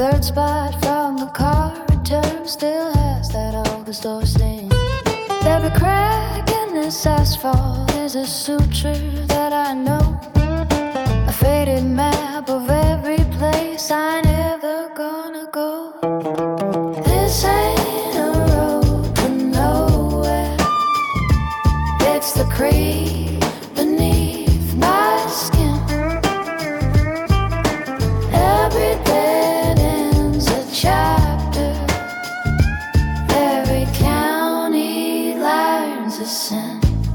Third spot from the car return still has that old store stain. Every crack in this asphalt is a suture that I know. A faded map of every place I never gonna go. This ain't a road to nowhere. It's the creek beneath my skin. Every dead end's a chapter. Every county learns a sin.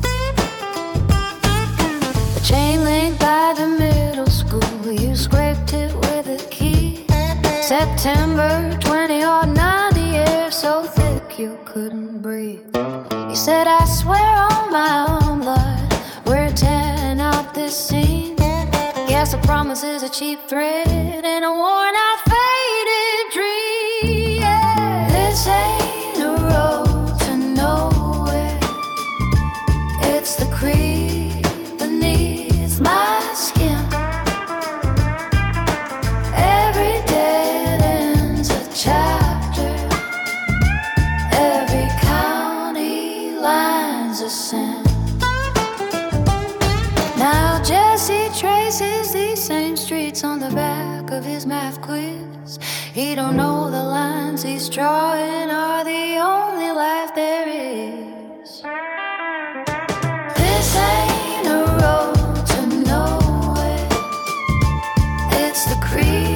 The chain link by the middle school, you scraped it with a key. September 20 or 90, air so thick you couldn't breathe. You said, I swear on my own blood, we're tearing out this scene. Yes, a promise is a cheap thread and a worn out faded dream. Yeah. This ain't a road to nowhere. It's the creek beneath my skin. Every dead end's a chapter. Every county line's a sin. Now Jesse traces these same streets on the back of his math quiz. He don't know the lines he's drawing are the only life there is. This ain't a road to nowhere. It's the creek